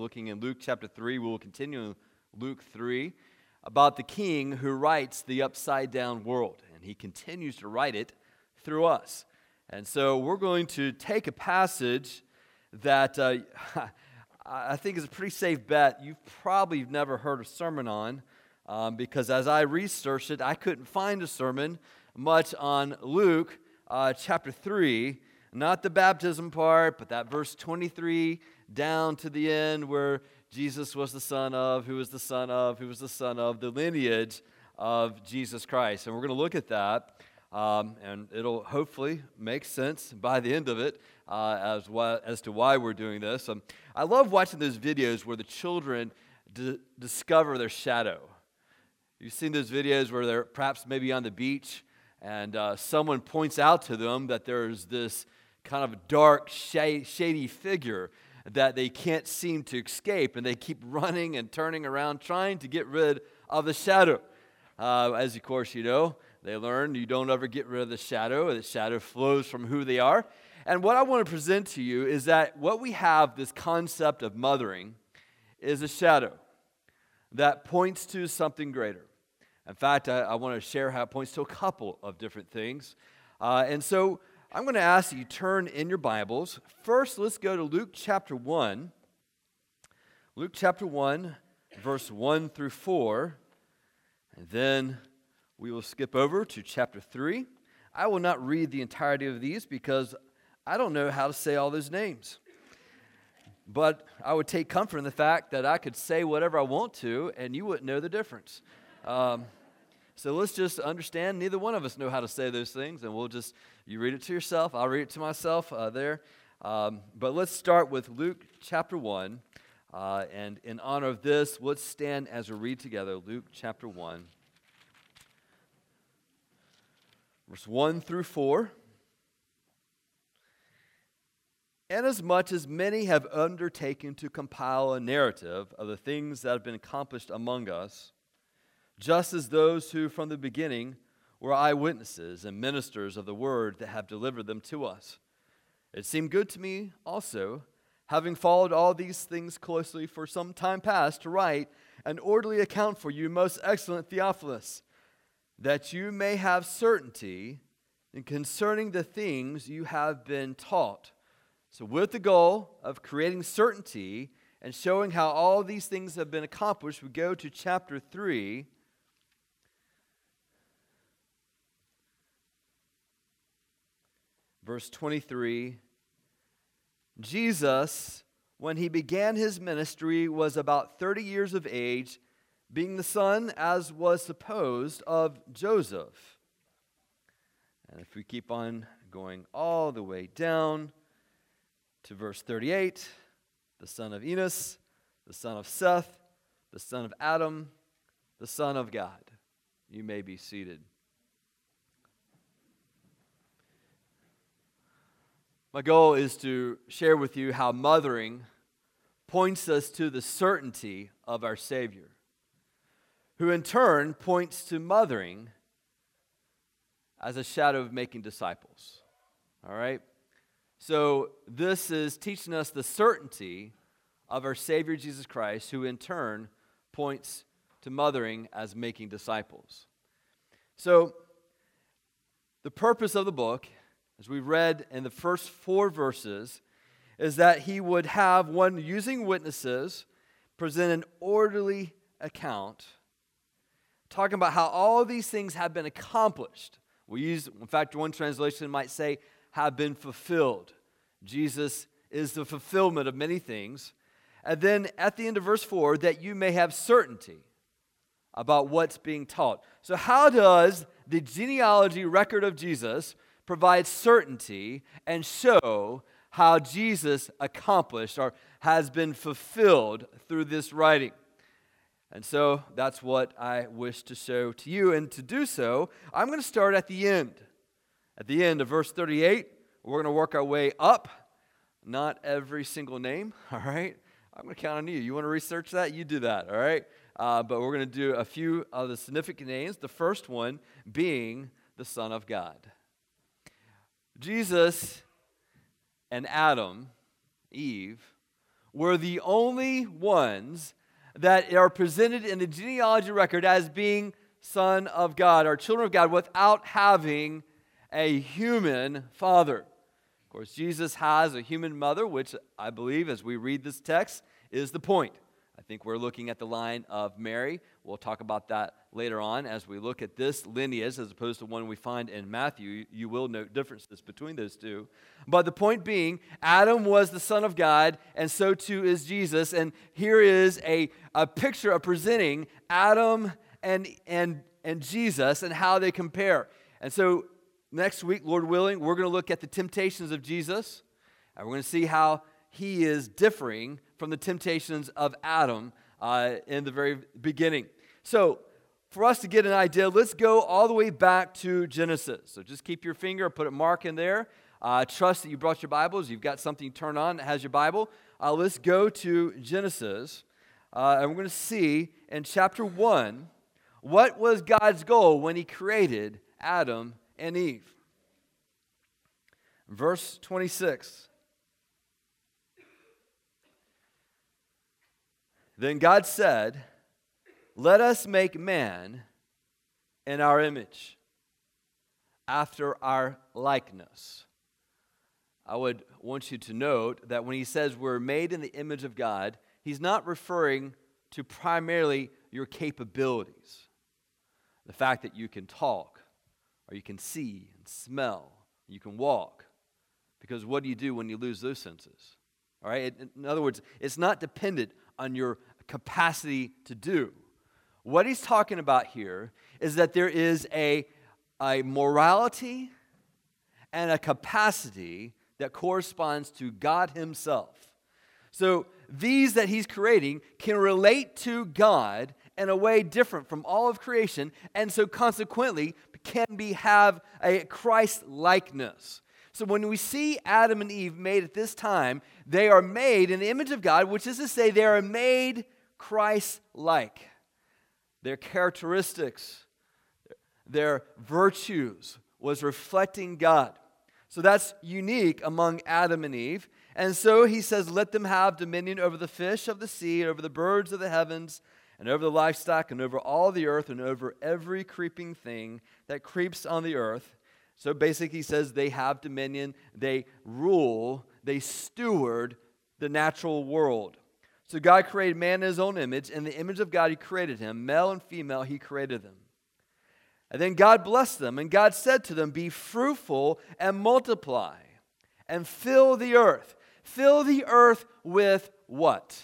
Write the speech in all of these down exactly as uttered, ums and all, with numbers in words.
looking in Luke chapter three. We will continue in Luke three about the king who writes the upside-down world, and he continues to write it through us. And so we're going to take a passage that uh, I think is a pretty safe bet you've probably never heard a sermon on, um, because as I researched it, I couldn't find a sermon much on Luke uh, chapter three, not the baptism part, but that verse twenty-three down to the end where Jesus was the son of, who was the son of, who was the son of, the lineage of Jesus Christ. And we're going to look at that, um, and it'll hopefully make sense by the end of it uh, as, why, as to why we're doing this. Um, I love watching those videos where the children d- discover their shadow. You've seen those videos where they're perhaps maybe on the beach, and uh, someone points out to them that there's this kind of dark, shady figure that they can't seem to escape, and they keep running and turning around trying to get rid of the shadow. Uh, as of course you know, they learn you don't ever get rid of the shadow. The shadow flows from who they are. And what I want to present to you is that what we have, this concept of mothering, is a shadow that points to something greater. In fact, I, I want to share how it points to a couple of different things. Uh, and so I'm going to ask that you turn in your Bibles. First, let's go to Luke chapter one. Luke chapter one, verse one through four. And then we will skip over to chapter three. I will not read the entirety of these because I don't know how to say all those names. But I would take comfort in the fact that I could say whatever I want to, and you wouldn't know the difference. Um, so let's just understand neither one of us know how to say those things, and we'll just, you read it to yourself, I'll read it to myself uh, there. Um, but let's start with Luke chapter one, uh, and in honor of this, let's stand as we read together Luke chapter one, verse one through four. Inasmuch as many have undertaken to compile a narrative of the things that have been accomplished among us, just as those who from the beginning were eyewitnesses and ministers of the word that have delivered them to us. It seemed good to me also, having followed all these things closely for some time past, to write an orderly account for you, most excellent Theophilus, that you may have certainty in concerning the things you have been taught. So with the goal of creating certainty and showing how all these things have been accomplished, we go to chapter three. Verse twenty-three, Jesus, when he began his ministry, was about thirty years of age, being the son, as was supposed, of Joseph. And if we keep on going all the way down to verse thirty-eight, the son of Enos, the son of Seth, the son of Adam, the son of God. You may be seated. My goal is to share with you how mothering points us to the certainty of our Savior, who in turn points to mothering as a shadow of making disciples. All right? So this is teaching us the certainty of our Savior Jesus Christ, who in turn points to mothering as making disciples. So the purpose of the book, as we read in the first four verses, is that he would have one using witnesses present an orderly account, talking about how all these things have been accomplished. We use, in fact, one translation might say, have been fulfilled. Jesus is the fulfillment of many things. And then at the end of verse four, that you may have certainty about what's being taught. So how does the genealogy record of Jesus provide certainty and show how Jesus accomplished or has been fulfilled through this writing? And so that's what I wish to show to you. And to do so, I'm going to start at the end. At the end of verse thirty-eight, we're going to work our way up. Not every single name, all right? I'm going to count on you. You want to research that? You do that, all right? Uh, but we're going to do a few of the significant names. The first one being the Son of God. Jesus and Adam, Eve, were the only ones that are presented in the genealogy record as being son of God, or children of God, without having a human father. Of course, Jesus has a human mother, which I believe, as we read this text, is the point. I think we're looking at the line of Mary. We'll talk about that later on as we look at this lineage as opposed to one we find in Matthew. You will note differences between those two. But the point being, Adam was the Son of God, and so too is Jesus. And here is a, a picture of presenting Adam and, and, and Jesus and how they compare. And so next week, Lord willing, we're going to look at the temptations of Jesus, and we're going to see how he is differing from the temptations of Adam uh, in the very beginning. So, for us to get an idea, let's go all the way back to Genesis. So just keep your finger, put a mark in there. Uh, trust that you brought your Bibles. You've got something turned on that has your Bible. Uh, let's go to Genesis, uh, and we're going to see in chapter one, what was God's goal when he created Adam and Eve? Verse twenty-six. Then God said, "Let us make man in our image, after our likeness." I would want you to note that when he says we're made in the image of God, he's not referring to primarily your capabilities. The fact that you can talk, or you can see and smell, you can walk. Because what do you do when you lose those senses? All right? In other words, it's not dependent on your capacity to do. What he's talking about here is that there is a, a morality and a capacity that corresponds to God himself. So these that he's creating can relate to God in a way different from all of creation, and so consequently can be have a Christ-likeness. So when we see Adam and Eve made at this time, they are made in the image of God, which is to say they are made Christ-like. Their characteristics, their virtues was reflecting God. So that's unique among Adam and Eve. And so he says, let them have dominion over the fish of the sea, over the birds of the heavens, and over the livestock, and over all the earth, and over every creeping thing that creeps on the earth. So basically he says they have dominion, they rule, they steward the natural world. So God created man in his own image. In the image of God he created him. Male and female he created them. And then God blessed them, and God said to them, be fruitful and multiply, and fill the earth. Fill the earth with what?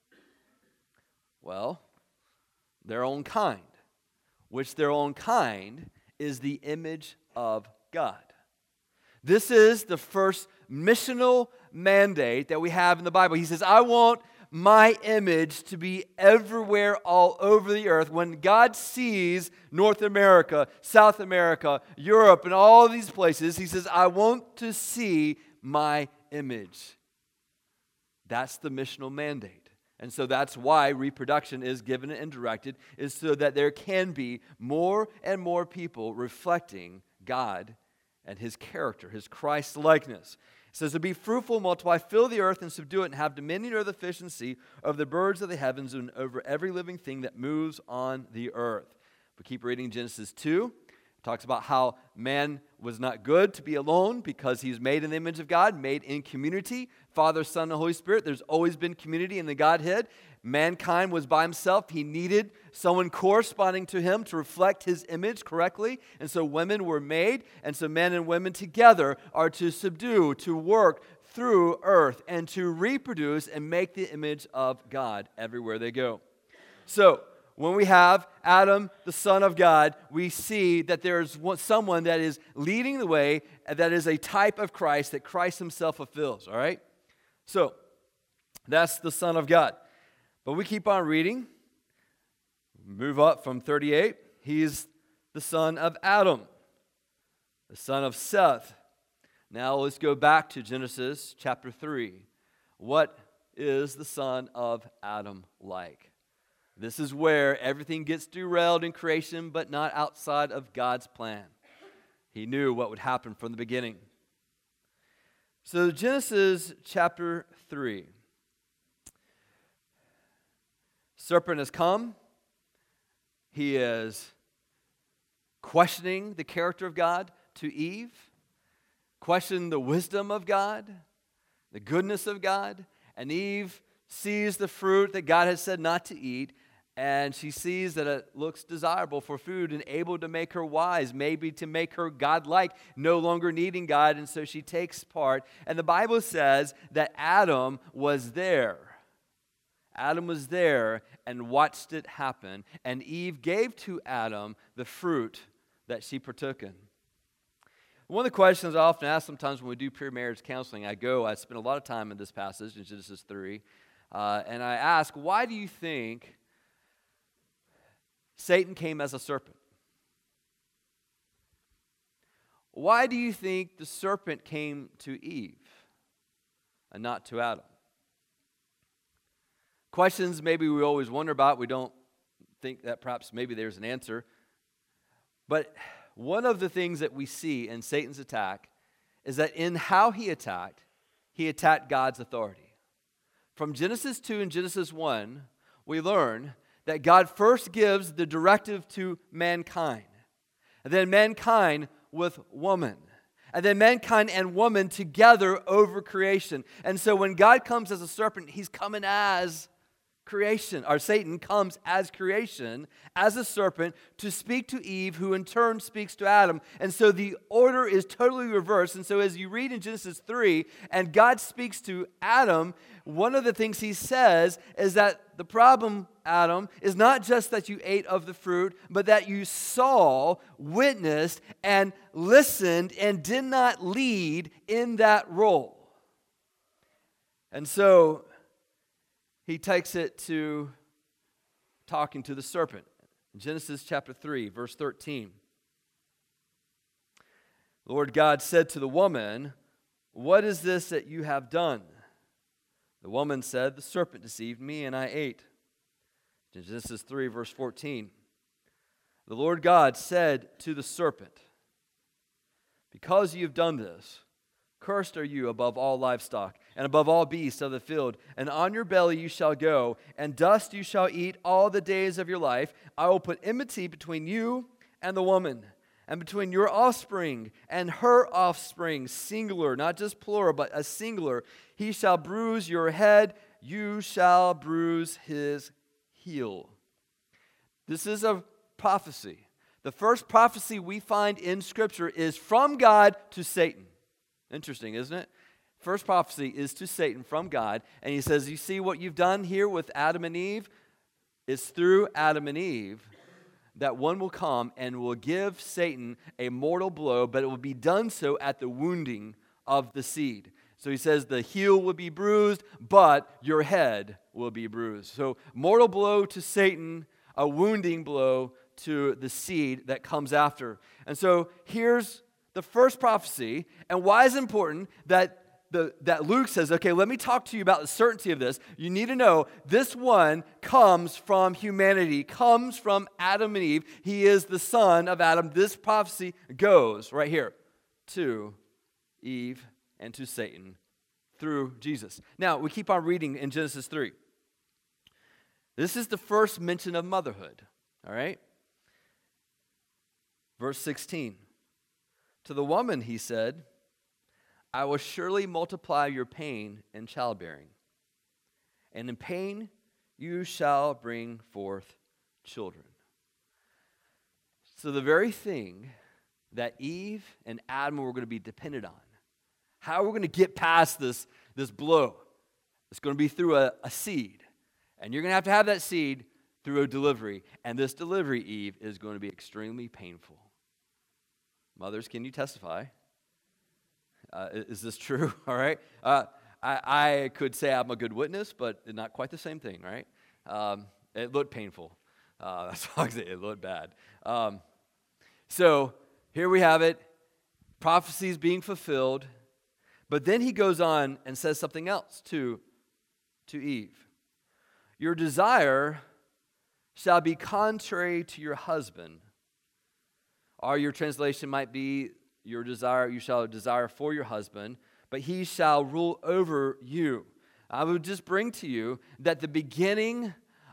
Well, their own kind, which their own kind is the image of God. This is the first missional mandate that we have in the Bible. He says, I want my image to be everywhere all over the earth. When God sees North America, South America, Europe, and all these places, he says, I want to see my image. That's the missional mandate. And so that's why reproduction is given and directed, is so that there can be more and more people reflecting God and his character, his Christ-likeness. It says to be fruitful, multiply, fill the earth and subdue it, and have dominion over the fish and sea, over the birds of the heavens, and over every living thing that moves on the earth. We keep reading Genesis two. It talks about how man was not good to be alone because he's made in the image of God, made in community. Father, Son, and Holy Spirit. There's always been community in the Godhead. Mankind was by himself. He needed someone corresponding to him to reflect his image correctly. And so women were made. And so men and women together are to subdue, to work through earth, and to reproduce and make the image of God everywhere they go. So when we have Adam, the Son of God, we see that there's someone that is leading the way, that is a type of Christ that Christ himself fulfills, all right? So, that's the Son of God. But we keep on reading. Move up from thirty-eight. He's the son of Adam, the son of Seth. Now let's go back to Genesis chapter three. What is the son of Adam like? This is where everything gets derailed in creation, but not outside of God's plan. He knew what would happen from the beginning. So Genesis chapter three. serpent has come. He is questioning the character of God to Eve, questioning the wisdom of God, the goodness of God. And Eve sees the fruit that God has said not to eat, and she sees that it looks desirable for food and able to make her wise, maybe to make her godlike, no longer needing God, and so she takes part. And the Bible says that Adam was there. Adam was there and watched it happen, and Eve gave to Adam the fruit that she partook in. One of the questions I often ask sometimes when we do pre-marriage counseling, I go, I spend a lot of time in this passage in Genesis three, uh, and I ask, why do you think Satan came as a serpent? Why do you think the serpent came to Eve and not to Adam? Questions maybe we always wonder about. We don't think that perhaps maybe there's an answer. But one of the things that we see in Satan's attack is that in how he attacked, he attacked God's authority. From Genesis two and Genesis one, we learn that God first gives the directive to mankind, and then mankind with woman, and then mankind and woman together over creation. And so when God comes as a serpent, he's coming as creation, or Satan comes as creation, as a serpent, to speak to Eve, who in turn speaks to Adam. And so the order is totally reversed. And so as you read in Genesis three, and God speaks to Adam, one of the things he says is that the problem, Adam, is not just that you ate of the fruit, but that you saw, witnessed, and listened, and did not lead in that role. And so he takes it to talking to the serpent. Genesis chapter three, verse thirteen. The Lord God said to the woman, "What is this that you have done?" The woman said, "The serpent deceived me, and I ate." Genesis three, verse fourteen. The Lord God said to the serpent, "Because you have done this, cursed are you above all livestock, and above all beasts of the field. And on your belly you shall go, and dust you shall eat all the days of your life. I will put enmity between you and the woman, and between your offspring and her offspring," singular, not just plural, but a singular. "He shall bruise your head, you shall bruise his heel." This is a prophecy. The first prophecy we find in Scripture is from God to Satan. Interesting, isn't it? First prophecy is to Satan from God, and he says, you see what you've done here with Adam and Eve? It's through Adam and Eve that one will come and will give Satan a mortal blow, but it will be done so at the wounding of the seed. So he says the heel will be bruised, but your head will be bruised. So mortal blow to Satan, a wounding blow to the seed that comes after. And so here's the first prophecy, and why is it important that the that Luke says, okay, let me talk to you about the certainty of this. You need to know this one comes from humanity, comes from Adam and Eve. He is the son of Adam. This prophecy goes right here to Eve and to Satan through Jesus. Now, we keep on reading in Genesis three. This is the first mention of motherhood, all right? Verse sixteen. To the woman, he said, "I will surely multiply your pain in childbearing, and in pain you shall bring forth children." So the very thing that Eve and Adam were going to be dependent on, how we're going to get past this, this blow, it's going to be through a, a seed. And you're going to have to have that seed through a delivery. And this delivery, Eve, is going to be extremely painful. Mothers, can you testify? Uh, is this true? All right. Uh, I, I could say I'm a good witness, but not quite the same thing, right? Um, it looked painful. Uh, that's all I can say. It looked bad. Um, so here we have it. Prophecies being fulfilled. But then he goes on and says something else to, to Eve. Your desire shall be contrary to your husband. Or your translation might be, your desire, you shall desire for your husband, but he shall rule over you. I would just bring to you that the beginning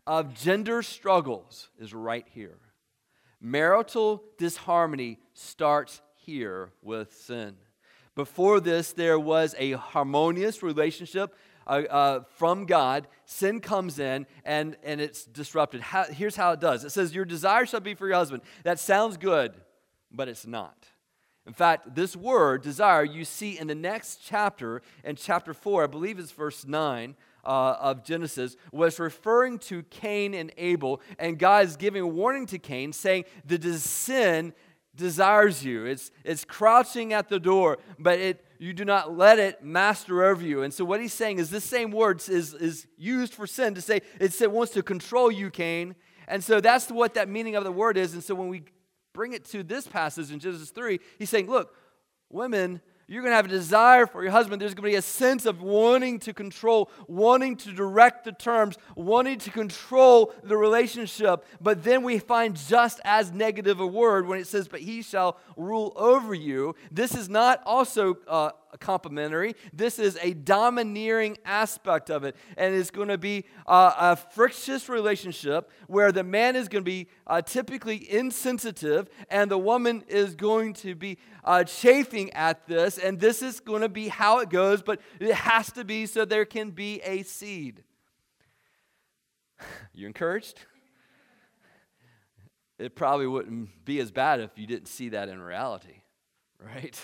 of gender struggles is right here. Marital disharmony starts here with sin. Before this, there was a harmonious relationship uh, uh, from God. Sin comes in, and, and it's disrupted. How, here's how it does. It says, your desire shall be for your husband. That sounds good, but it's not. In fact, this word, desire, you see in the next chapter, in chapter four, I believe it's verse nine uh, of Genesis, was referring to Cain and Abel, and God is giving a warning to Cain, saying the des- sin desires you. It's, it's crouching at the door, but it you do not let it master over you. And so what he's saying is this same word is, is used for sin to say it's, it wants to control you, Cain. And so that's what that meaning of the word is. And so when we bring it to this passage in Genesis three, he's saying, look, women, you're going to have a desire for your husband. There's going to be a sense of wanting to control, wanting to direct the terms, wanting to control the relationship. But then we find just as negative a word when it says, but he shall rule over you. This is not also uh, complimentary. This is a domineering aspect of it. And it's going to be uh, a frictious relationship where the man is going to be uh, typically insensitive and the woman is going to be uh, chafing at this. And this is going to be how it goes, but it has to be so there can be a seed. You encouraged? It probably wouldn't be as bad if you didn't see that in reality, right?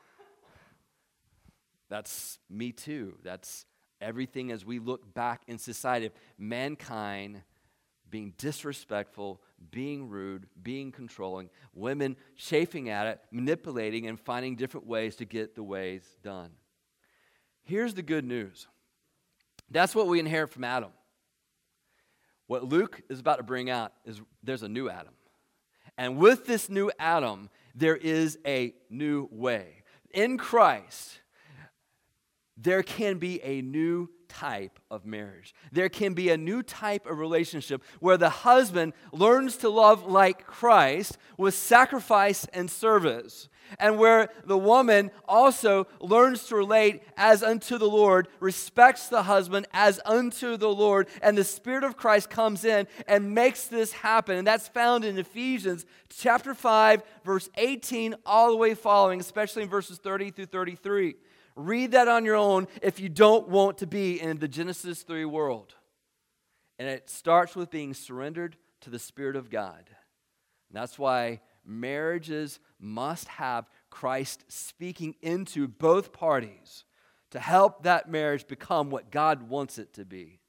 That's me too. That's everything as we look back in society of mankind being disrespectful, being rude, being controlling, women chafing at it, manipulating, and finding different ways to get the ways done. Here's the good news. That's what we inherit from Adam. What Luke is about to bring out is there's a new Adam. And with this new Adam, there is a new way. In Christ, there can be a new type of marriage. There can be a new type of relationship where the husband learns to love like Christ with sacrifice and service, and where the woman also learns to relate as unto the Lord, respects the husband as unto the Lord, and the Spirit of Christ comes in and makes this happen. And that's found in Ephesians chapter five, verse eighteen, all the way following, especially in verses thirty through thirty-three. Read that on your own if you don't want to be in the Genesis three world. And it starts with being surrendered to the Spirit of God. And that's why marriages must have Christ speaking into both parties to help that marriage become what God wants it to be.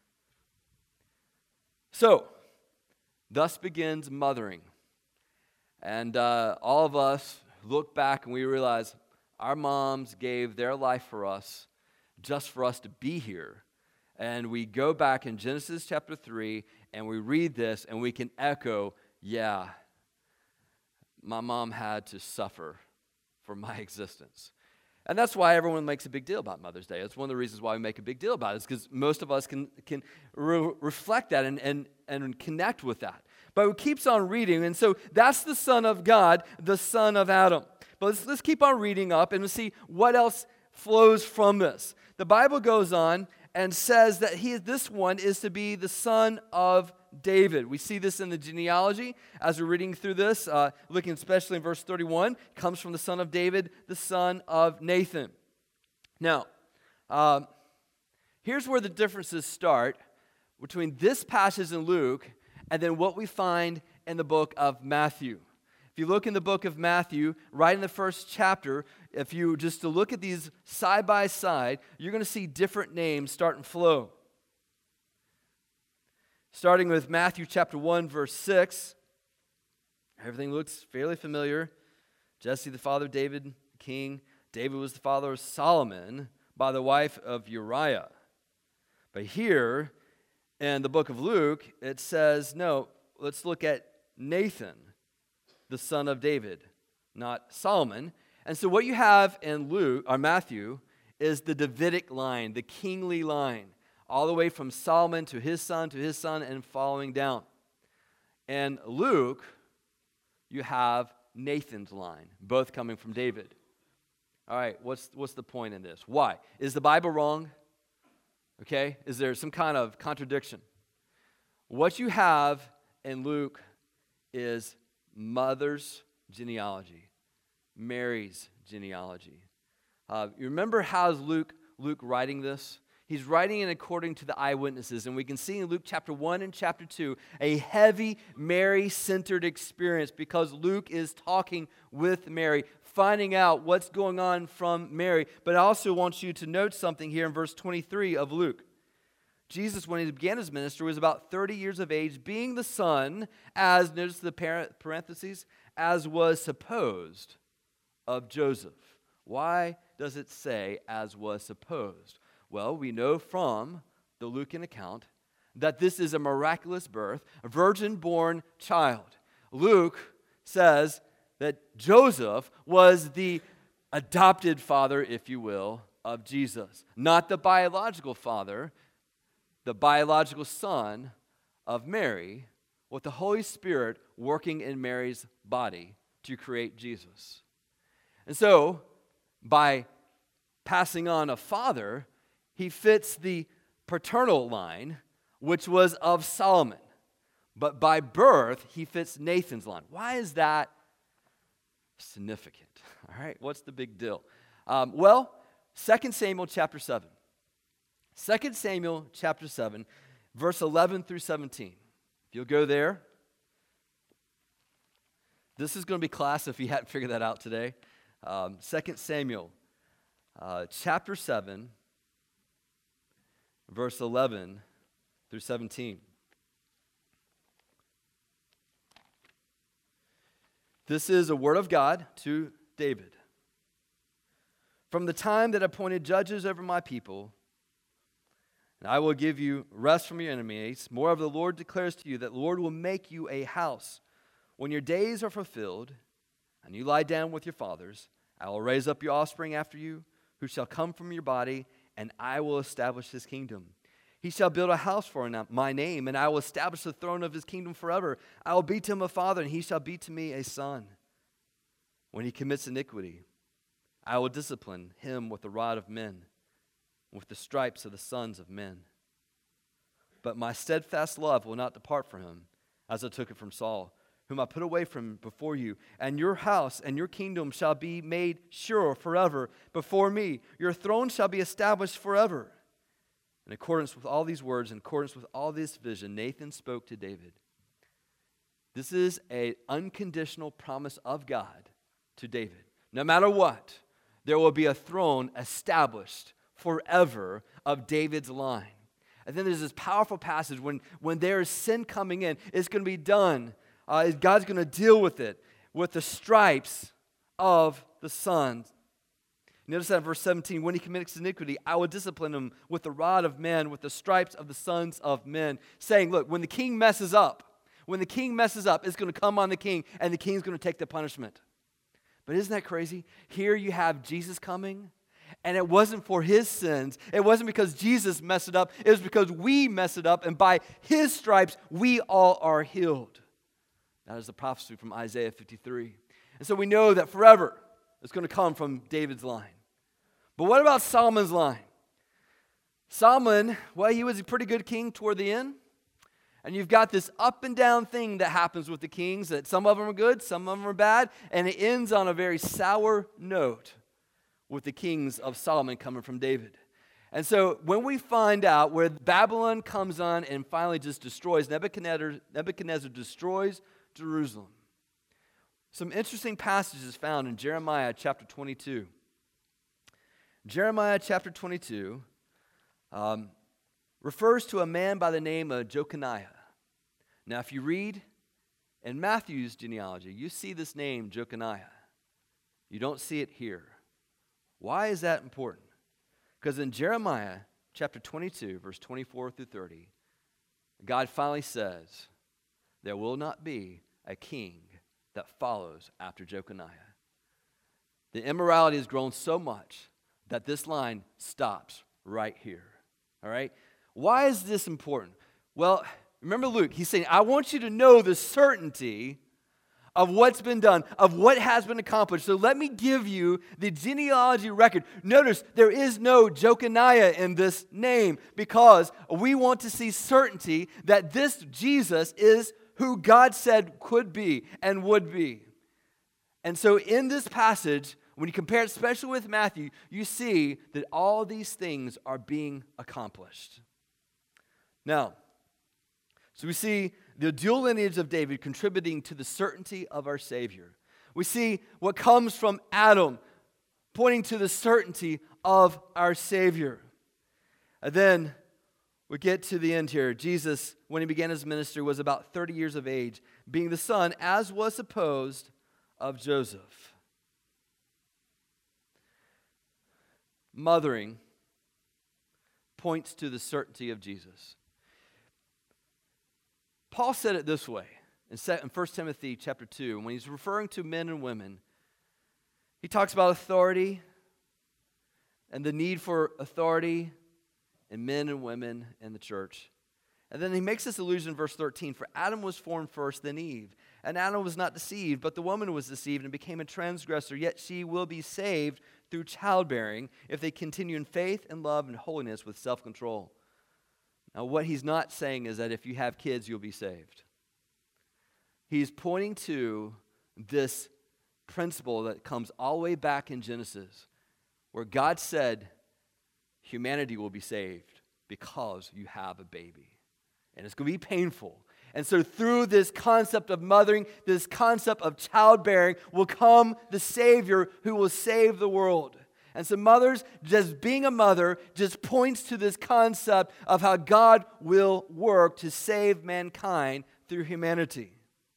So, thus begins mothering. And uh, all of us look back and we realize our moms gave their life for us, just for us to be here. And we go back in Genesis chapter three, and we read this, and we can echo, yeah, my mom had to suffer for my existence. And that's why everyone makes a big deal about Mother's Day. That's one of the reasons why we make a big deal about it, is because most of us can, can re- reflect that and, and, and connect with that. But it keeps on reading, and so that's the Son of God, the son of Adam. But let's, let's keep on reading up and see what else flows from this. The Bible goes on and says that he, this one is to be the son of David. We see this in the genealogy as we're reading through this, uh, looking especially in verse thirty-one, comes from the son of David, the son of Nathan. Now, um, here's where the differences start between this passage in Luke and then what we find in the book of Matthew. If you look in the book of Matthew, right in the first chapter, if you just to look at these side by side, you're going to see different names start and flow. Starting with Matthew chapter one, verse six, everything looks fairly familiar. Jesse, the father of David, the king. David was the father of Solomon by the wife of Uriah. But here in the book of Luke, it says, no, let's look at Nathan, the son of David, not Solomon. And so what you have in Luke or Matthew is the Davidic line, the kingly line, all the way from Solomon to his son, to his son, and following down. In Luke, you have Nathan's line, both coming from David. All right, what's, what's the point in this? Why? Is the Bible wrong? Okay, is there some kind of contradiction? What you have in Luke is mother's genealogy, Mary's genealogy. Uh, you remember how is Luke, Luke writing this? He's writing it according to the eyewitnesses, and we can see in Luke chapter one and chapter two a heavy Mary-centered experience because Luke is talking with Mary, finding out what's going on from Mary. But I also want you to note something here in verse twenty-three of Luke. Jesus, when he began his ministry, was about thirty years of age, being the son, as, notice the parentheses, as was supposed of Joseph. Why does it say as was supposed? Well, we know from the Lucan account that this is a miraculous birth, a virgin-born child. Luke says that Joseph was the adopted father, if you will, of Jesus, not the biological father, the biological son of Mary, with the Holy Spirit working in Mary's body to create Jesus. And so, by passing on a father, he fits the paternal line, which was of Solomon. But by birth, he fits Nathan's line. Why is that significant? All right, what's the big deal? Um, well, Second Samuel chapter seven. Second Samuel chapter seven, verse eleven through seventeen. If you'll go there. This is going to be class if you hadn't figured that out today. Um, Second Samuel uh, chapter seven, verse eleven through seventeen. This is a word of God to David. From the time that I appointed judges over my people, and I will give you rest from your enemies. Moreover, the Lord declares to you that the Lord will make you a house. When your days are fulfilled, and you lie down with your fathers, I will raise up your offspring after you, who shall come from your body, and I will establish his kingdom. He shall build a house for my name, and I will establish the throne of his kingdom forever. I will be to him a father, and he shall be to me a son. When he commits iniquity, I will discipline him with the rod of men, with the stripes of the sons of men. But my steadfast love will not depart from him, as I took it from Saul, whom I put away from before you. And your house and your kingdom shall be made sure forever before me. Your throne shall be established forever. In accordance with all these words, in accordance with all this vision, Nathan spoke to David. This is an unconditional promise of God to David. No matter what, there will be a throne established forever of David's line. And then there's this powerful passage when, when there is sin coming in, it's going to be done. Uh, God's going to deal with it with the stripes of the sons. Notice that in verse seventeen, when he commits iniquity, I will discipline him with the rod of men, with the stripes of the sons of men. Saying, look, when the king messes up, when the king messes up, it's going to come on the king, and the king's going to take the punishment. But isn't that crazy? Here you have Jesus coming, and it wasn't for his sins. It wasn't because Jesus messed it up. It was because we messed it up, and by his stripes, we all are healed. That is the prophecy from Isaiah fifty-three. And so we know that forever it's going to come from David's line. But what about Solomon's line? Solomon, well, he was a pretty good king toward the end. And you've got this up and down thing that happens with the kings, that some of them are good, some of them are bad, and it ends on a very sour note with the kings of Solomon coming from David. And so when we find out where Babylon comes on and finally just destroys, Nebuchadnezzar, Nebuchadnezzar destroys Jerusalem. Some interesting passages found in Jeremiah chapter twenty-two. Jeremiah chapter twenty-two um, refers to a man by the name of Jeconiah. Now, if you read in Matthew's genealogy, you see this name, Jeconiah. You don't see it here. Why is that important? Because in Jeremiah chapter twenty-two, verse twenty-four through thirty, God finally says, there will not be a king that follows after Jeconiah. The immorality has grown so much that this line stops right here. All right? Why is this important? Well, remember Luke, he's saying, I want you to know the certainty of what's been done, of what has been accomplished. So let me give you the genealogy record. Notice there is no Jeconiah in this name because we want to see certainty that this Jesus is who God said could be and would be. And so in this passage, when you compare it especially with Matthew, you see that all these things are being accomplished. Now, so we see the dual lineage of David contributing to the certainty of our Savior. We see what comes from Adam pointing to the certainty of our Savior. And then we get to the end here. Jesus, when he began his ministry, was about thirty years of age, being the son, as was supposed, of Joseph. Mothering points to the certainty of Jesus. Paul said it this way in First Timothy chapter two, when he's referring to men and women. He talks about authority and the need for authority in men and women in the church. And then he makes this allusion in verse thirteen, for Adam was formed first, then Eve. And Adam was not deceived, but the woman was deceived and became a transgressor, yet she will be saved through childbearing if they continue in faith and love and holiness with self-control. Now, what he's not saying is that if you have kids, you'll be saved. He's pointing to this principle that comes all the way back in Genesis, where God said humanity will be saved because you have a baby. And it's going to be painful. And so through this concept of mothering, this concept of childbearing, will come the Savior who will save the world. And so mothers, just being a mother, just points to this concept of how God will work to save mankind through humanity.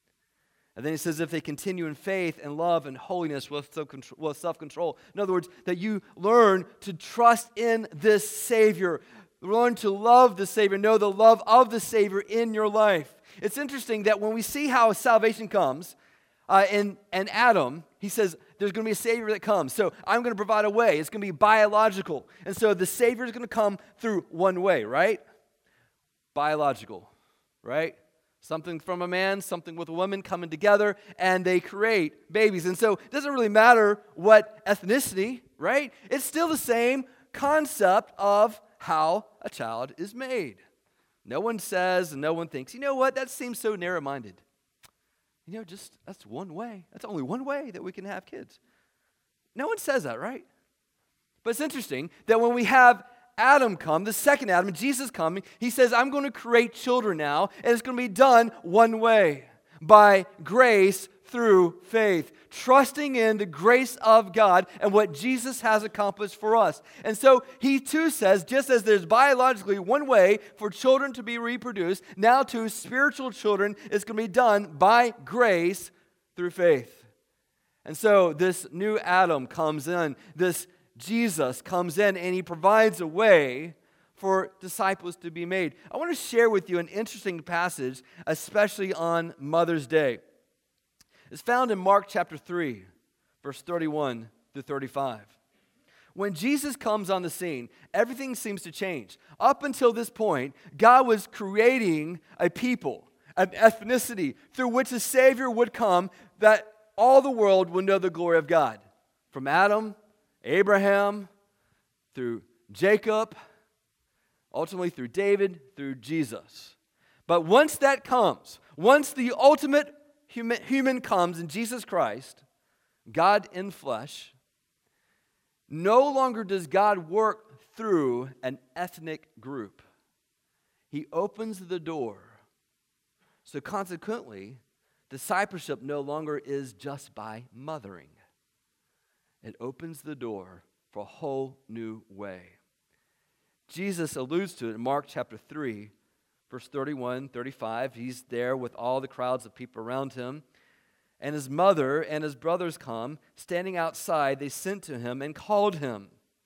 And then he says, if they continue in faith and love and holiness with self-control. In other words, that you learn to trust in this Savior. Learn to love the Savior. Know the love of the Savior in your life. It's interesting that when we see how salvation comes, uh, in, in Adam, he says, there's going to be a Savior that comes. So I'm going to provide a way. It's going to be biological. And so the Savior is going to come through one way, right? Biological, right? Something from a man, something with a woman coming together, and they create babies. And so it doesn't really matter what ethnicity, right? It's still the same concept of how a child is made. No one says and no one thinks, you know what, that seems so narrow-minded. You know, just, that's one way. That's only one way that we can have kids. No one says that, right? But it's interesting that when we have Adam come, the second Adam, Jesus coming, he says, I'm going to create children now, and it's going to be done one way, by grace through faith, trusting in the grace of God and what Jesus has accomplished for us. And so he too says, just as there's biologically one way for children to be reproduced, now too spiritual children is going to be done by grace through faith. And so this new Adam comes in, this Jesus comes in, and he provides a way for disciples to be made. I want to share with you an interesting passage, especially on Mother's Day. It's found in Mark chapter three, verse thirty-one through thirty-five. When Jesus comes on the scene, everything seems to change. Up until this point, God was creating a people, an ethnicity through which a Savior would come that all the world would know the glory of God. From Adam, Abraham, through Jacob, ultimately through David, through Jesus. But once that comes, once the ultimate human, human comes in Jesus Christ, God in flesh, no longer does God work through an ethnic group. He opens the door. So consequently, discipleship no longer is just by mothering. It opens the door for a whole new way. Jesus alludes to it in Mark chapter three, verse thirty-one, thirty-five. He's there with all the crowds of people around him. And his mother and his brothers come. Standing outside, they sent to him and called him.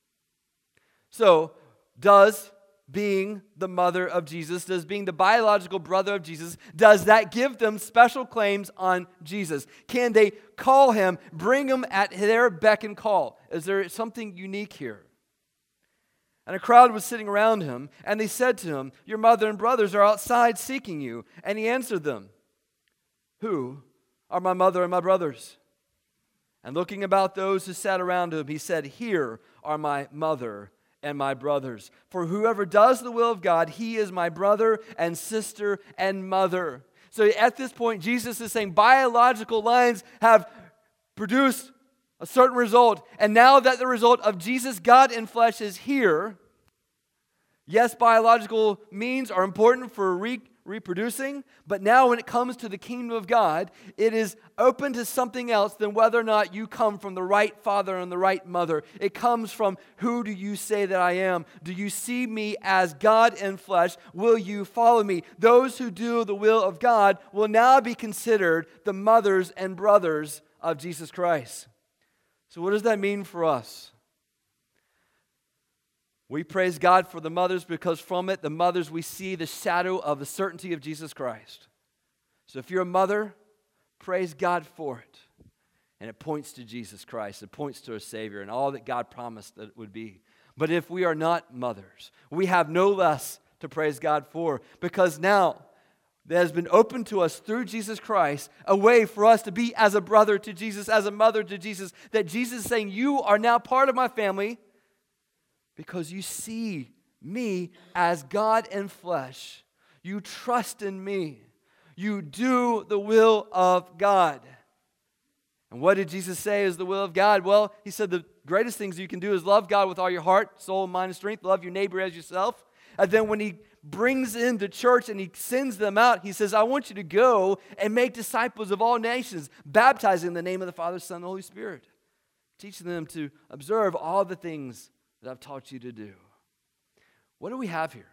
So, does being the mother of Jesus, does being the biological brother of Jesus, does that give them special claims on Jesus? Can they call him, bring him at their beck and call? Is there something unique here? And a crowd was sitting around him, and they said to him, your mother and brothers are outside seeking you. And he answered them, who are my mother and my brothers. And looking about those who sat around him, he said, here are my mother and my brothers. For whoever does the will of God, he is my brother and sister and mother. So at this point, Jesus is saying biological lines have produced a certain result. And now that the result of Jesus, God in flesh, is here, yes, biological means are important for re- reproducing, but now when it comes to the kingdom of God, it is open to something else than whether or not you come from the right father and the right mother. It comes from, who do you say that I am? Do you see me as God in flesh? Will you follow me? Those who do the will of God will now be considered the mothers and brothers of Jesus Christ. So what does that mean for us? We praise God for the mothers because from it, the mothers, we see the shadow of the certainty of Jesus Christ. So if you're a mother, praise God for it. And it points to Jesus Christ. It points to a Savior and all that God promised that it would be. But if we are not mothers, we have no less to praise God for, because now there has been opened to us through Jesus Christ a way for us to be as a brother to Jesus, as a mother to Jesus, that Jesus is saying, you are now part of my family, because you see me as God in flesh. You trust in me. You do the will of God. And what did Jesus say is the will of God? Well, he said the greatest things you can do is love God with all your heart, soul, mind, and strength. Love your neighbor as yourself. And then when he brings in the church and he sends them out, he says, I want you to go and make disciples of all nations, baptizing in the name of the Father, Son, and the Holy Spirit. Teaching them to observe all the things that I've taught you to do. What do we have here?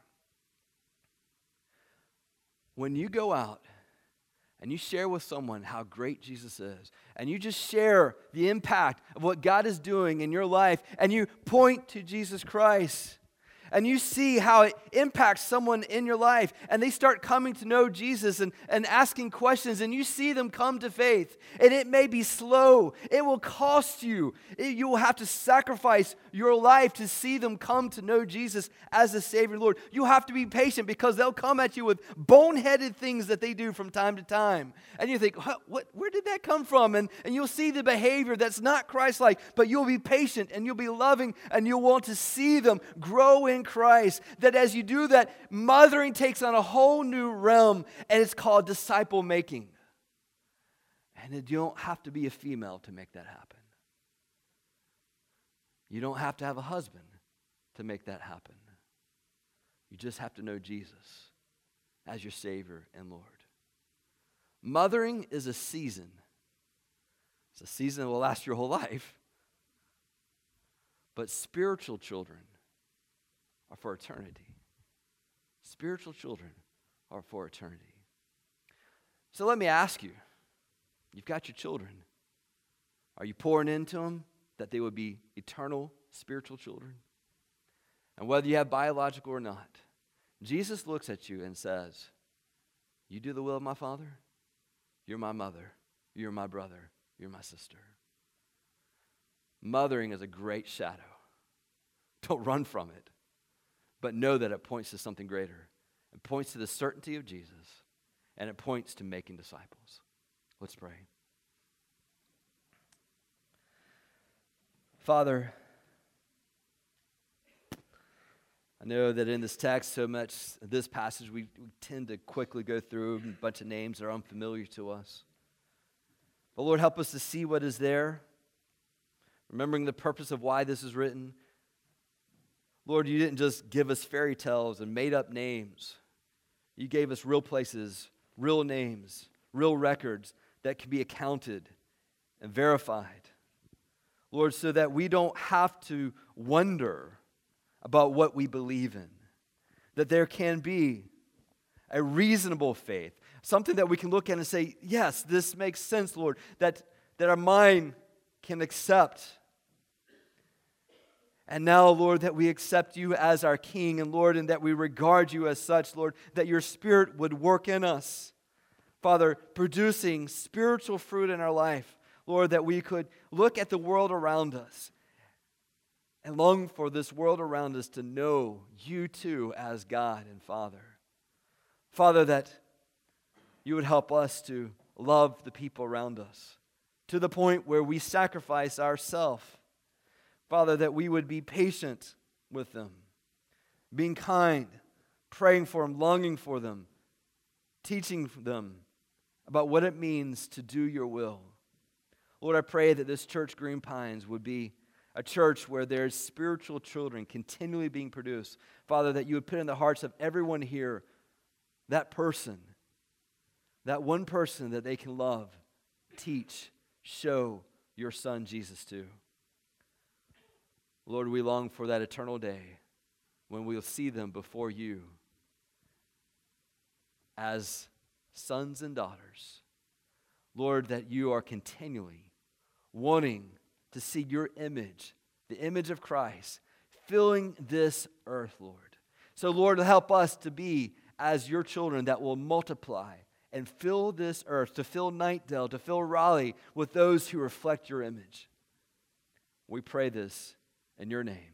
When you go out and you share with someone how great Jesus is, and you just share the impact of what God is doing in your life, and you point to Jesus Christ, and you see how it impacts someone in your life, and they start coming to know Jesus and, and asking questions, and you see them come to faith, and it may be slow. It will cost you. It, you will have to sacrifice your life to see them come to know Jesus as the Savior Lord. You have to be patient because they'll come at you with boneheaded things that they do from time to time. And you think, what, what, where did that come from? And, and you'll see the behavior that's not Christ-like, but you'll be patient, and you'll be loving, and you'll want to see them grow in Christ. That as you do that, mothering takes on a whole new realm, and it's called disciple making. And you don't have to be a female to make that happen. You don't have to have a husband to make that happen. You just have to know Jesus as your Savior and Lord. Mothering is a season. It's a season that will last your whole life. But spiritual children are for eternity. Spiritual children are for eternity. So let me ask you, you've got your children. Are you pouring into them that they would be eternal spiritual children? And whether you have biological or not, Jesus looks at you and says, you do the will of my Father, you're my mother, you're my brother, you're my sister. Mothering is a great shadow. Don't run from it. But know that it points to something greater. It points to the certainty of Jesus, and it points to making disciples. Let's pray. Father, I know that in this text, so much, this passage, we, we tend to quickly go through a bunch of names that are unfamiliar to us. But Lord, help us to see what is there, remembering the purpose of why this is written. Lord, you didn't just give us fairy tales and made up names. You gave us real places, real names, real records that can be accounted and verified. Lord, so that we don't have to wonder about what we believe in. That there can be a reasonable faith, something that we can look at and say, yes, this makes sense, Lord, that, that our mind can accept. And now, Lord, that we accept you as our King, and Lord, and that we regard you as such, Lord, that your Spirit would work in us. Father, producing spiritual fruit in our life. Lord, that we could look at the world around us and long for this world around us to know you too as God and Father. Father, that you would help us to love the people around us to the point where we sacrifice ourselves. Father, that we would be patient with them, being kind, praying for them, longing for them, teaching them about what it means to do your will. Lord, I pray that this church, Green Pines, would be a church where there's spiritual children continually being produced. Father, that you would put in the hearts of everyone here that person, that one person that they can love, teach, show your Son Jesus to. Lord, we long for that eternal day when we'll see them before you as sons and daughters. Lord, that you are continually wanting to see your image, the image of Christ, filling this earth, Lord. So, Lord, help us to be as your children that will multiply and fill this earth, to fill Nightdale, to fill Raleigh with those who reflect your image. We pray this in your name.